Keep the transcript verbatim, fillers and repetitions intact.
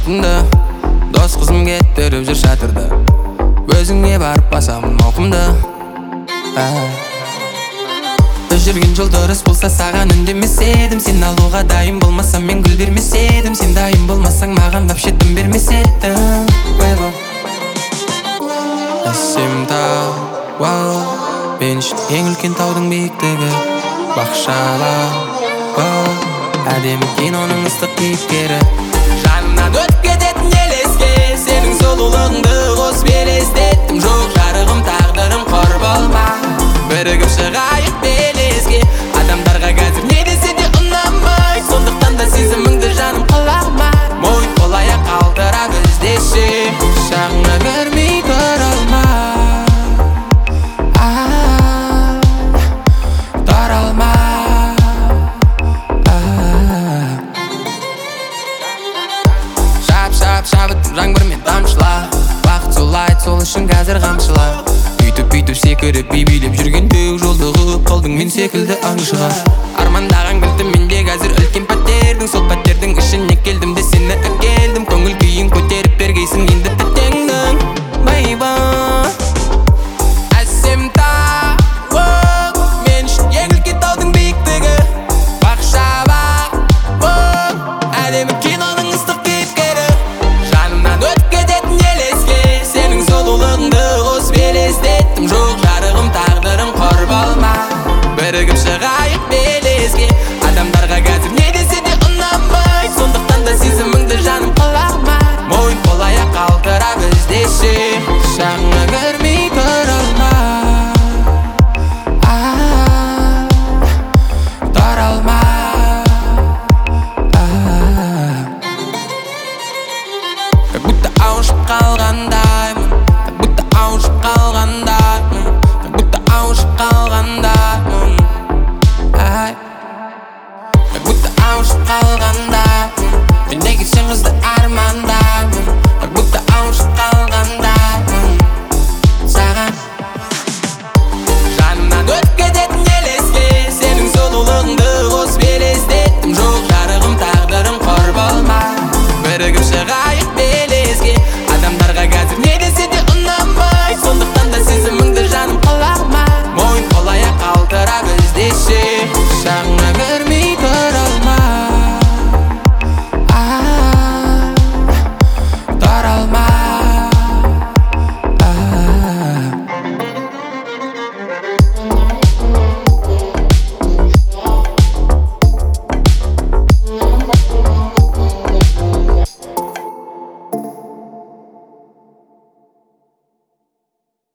алтынды дос қызым кетіріп жүр шатырды, өзіңе барып басамын мауқымды. Біз жүрген жол дұрыс болса саған үндемес едім, сен алуға дайын болмасам мен гүл бермес едім, сен дайын болмасаң маған вообще дым бермес едім. Әсем тау, вау, мен үшін ең үлкен таудың биіктігі бақшалар, вау, әдемі киноның ыстық кейіпкері. Жанымнан өтіп кететін елеске сенің сұлулығыңды қосып елестеттім. Жоқ жарығым тағдырым қор болма, бірігіп шығайық белеске. Адамдарға қазір не десе де ұнамай, сондықтан да сезіміңді жаным қылама. Мойын қол аяқ қалдыра біздеші, шағыңа көрмей тұра алма, тұра алма. Шап шап шабыт жаңбырмен тамшыла, бақыт солайды сол үшін қазір қамшыла. Үйтіп-үйтіп секіріп би-билеп жүргенде жолды қылып қалдың мен секілді аңшыға. Армандаған кілтім менде қазір үлкен пәтердің, сол пәтердің ішіне келдім де сені әкелдім. Көңіл күйін көтеріп бергейсің енді тәтеңнің байба. Әсем тау, мен үшін ең үлкен таудың биіктігі бақшалар, әдемі киноның ыстық кейіпкері. Жанымнан өтіп кететін елеске сенің сұлулығыңды қосып елестеттім. Жоқ жарығым тағдырым қор болма, бірігіп шығайық белеске. Адамдарға қазір не десе де ұнамай, сондықтан да сезіміңді жаным қылама. Мойын қол аяқ қалдыра біздеші, шағыңа көрмей тұра алма, тұра алма. Как будто ауышып қалғандаймын, как будто ауышып қалғандаймын, как будто ауышып қалғандаймын, ай. Как будто ауышып қалғандаймын, мен неге сен қызды армандаймын.